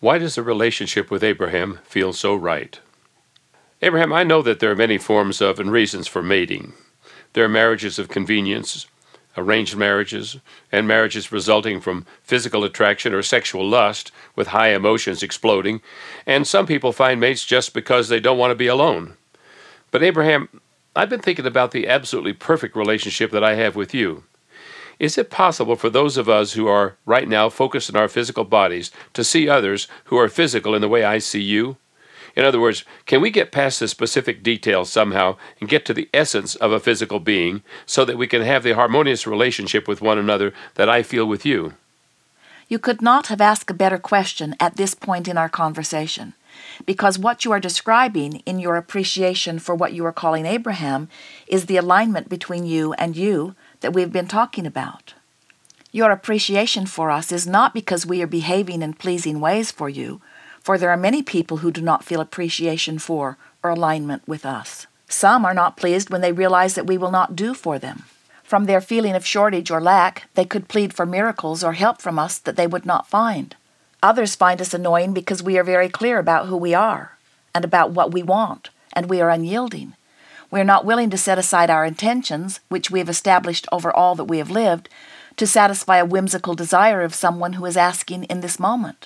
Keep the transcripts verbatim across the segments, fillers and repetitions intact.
Why does the relationship with Abraham feel so right? Abraham, I know that there are many forms of and reasons for mating. There are marriages of convenience, arranged marriages, and marriages resulting from physical attraction or sexual lust with high emotions exploding, and some people find mates just because they don't want to be alone. But Abraham, I've been thinking about the absolutely perfect relationship that I have with you. Is it possible for those of us who are right now focused on our physical bodies to see others who are physical in the way I see you? In other words, can we get past the specific details somehow and get to the essence of a physical being so that we can have the harmonious relationship with one another that I feel with you? You could not have asked a better question at this point in our conversation, because what you are describing in your appreciation for what you are calling Abraham is the alignment between you and you that we've been talking about. Your appreciation for us is not because we are behaving in pleasing ways for you, for there are many people who do not feel appreciation for or alignment with us. Some are not pleased when they realize that we will not do for them. From their feeling of shortage or lack, they could plead for miracles or help from us that they would not find. Others find us annoying because we are very clear about who we are and about what we want, and we are unyielding. We are not willing to set aside our intentions, which we have established over all that we have lived, to satisfy a whimsical desire of someone who is asking in this moment.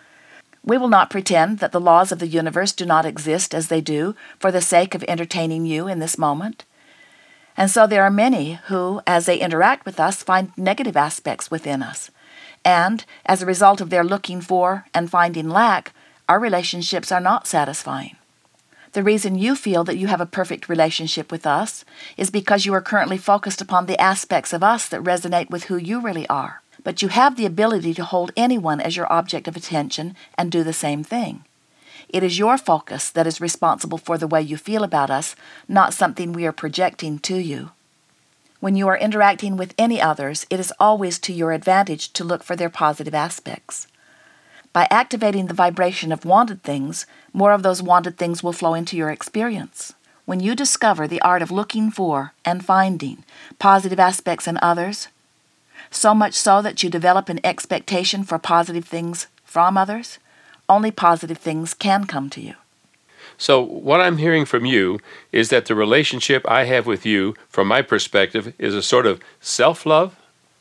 We will not pretend that the laws of the universe do not exist as they do for the sake of entertaining you in this moment. And so there are many who, as they interact with us, find negative aspects within us. And, as a result of their looking for and finding lack, our relationships are not satisfying. The reason you feel that you have a perfect relationship with us is because you are currently focused upon the aspects of us that resonate with who you really are. But you have the ability to hold anyone as your object of attention and do the same thing. It is your focus that is responsible for the way you feel about us, not something we are projecting to you. When you are interacting with any others, it is always to your advantage to look for their positive aspects. By activating the vibration of wanted things, more of those wanted things will flow into your experience. When you discover the art of looking for and finding positive aspects in others, so much so that you develop an expectation for positive things from others, only positive things can come to you. So what I'm hearing from you is that the relationship I have with you, from my perspective, is a sort of self-love?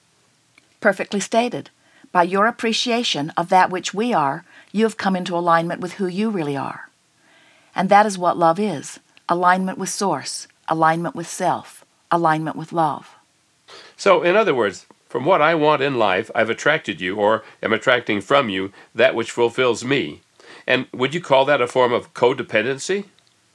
Perfectly stated. By your appreciation of that which we are, you have come into alignment with who you really are. And that is what love is: alignment with Source, alignment with self, alignment with love. So, in other words, from what I want in life, I've attracted you, or am attracting from you, that which fulfills me. And would you call that a form of codependency?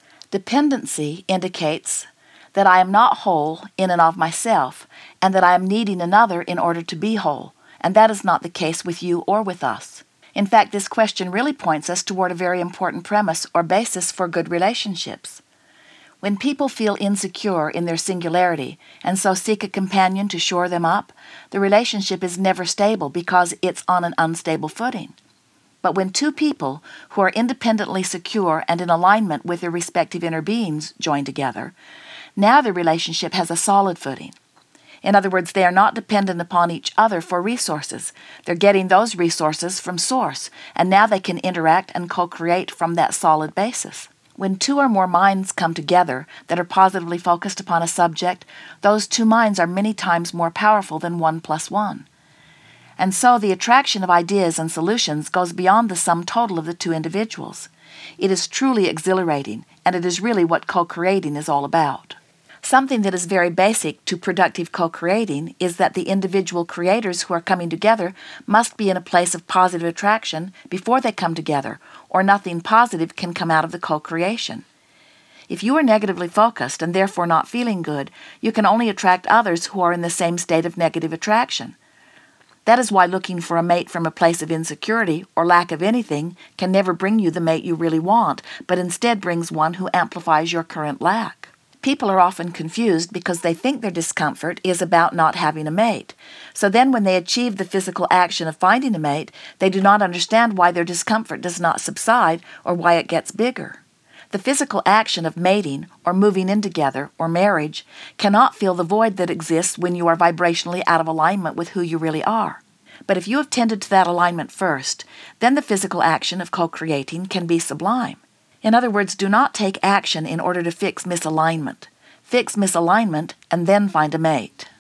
Dependency indicates that I am not whole in and of myself, and that I am needing another in order to be whole, and that is not the case with you or with us. In fact, this question really points us toward a very important premise or basis for good relationships. When people feel insecure in their singularity and so seek a companion to shore them up, the relationship is never stable because it's on an unstable footing. But when two people who are independently secure and in alignment with their respective inner beings join together, now the relationship has a solid footing. In other words, they are not dependent upon each other for resources. They're getting those resources from Source, and now they can interact and co-create from that solid basis. When two or more minds come together that are positively focused upon a subject, those two minds are many times more powerful than one plus one. And so the attraction of ideas and solutions goes beyond the sum total of the two individuals. It is truly exhilarating, and it is really what co-creating is all about. Something that is very basic to productive co-creating is that the individual creators who are coming together must be in a place of positive attraction before they come together, or nothing positive can come out of the co-creation. If you are negatively focused and therefore not feeling good, you can only attract others who are in the same state of negative attraction. That is why looking for a mate from a place of insecurity or lack of anything can never bring you the mate you really want, but instead brings one who amplifies your current lack. People are often confused because they think their discomfort is about not having a mate. So then when they achieve the physical action of finding a mate, they do not understand why their discomfort does not subside or why it gets bigger. The physical action of mating or moving in together or marriage cannot fill the void that exists when you are vibrationally out of alignment with who you really are. But if you have tended to that alignment first, then the physical action of co-creating can be sublime. In other words, do not take action in order to fix misalignment. Fix misalignment and then find a mate.